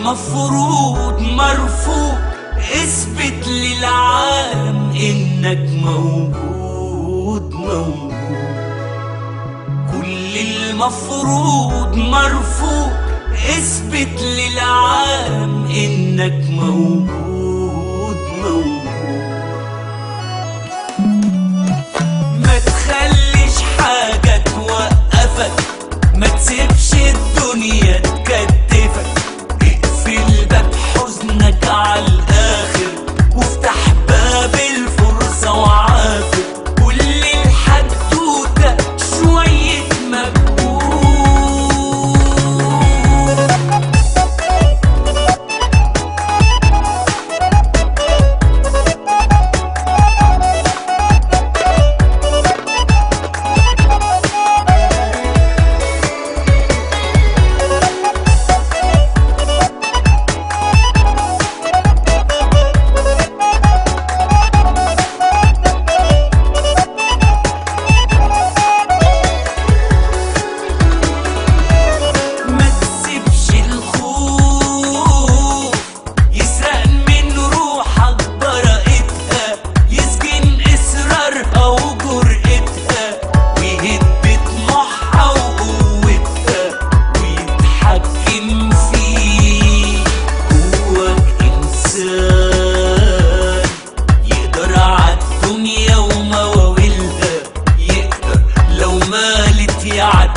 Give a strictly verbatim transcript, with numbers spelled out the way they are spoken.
المفروض مرفوض، اثبت للعالم انك موجود موجود. كل المفروض مرفوض، اثبت للعالم انك موجود موجود. ما تخليش حاجة توقفك، ما تسيبش الدنيا تكتفك. اقفل باب حزنك على الاخر وافتح باب الفرصة وعافر. كل الحدوتة شوية مجهود. يا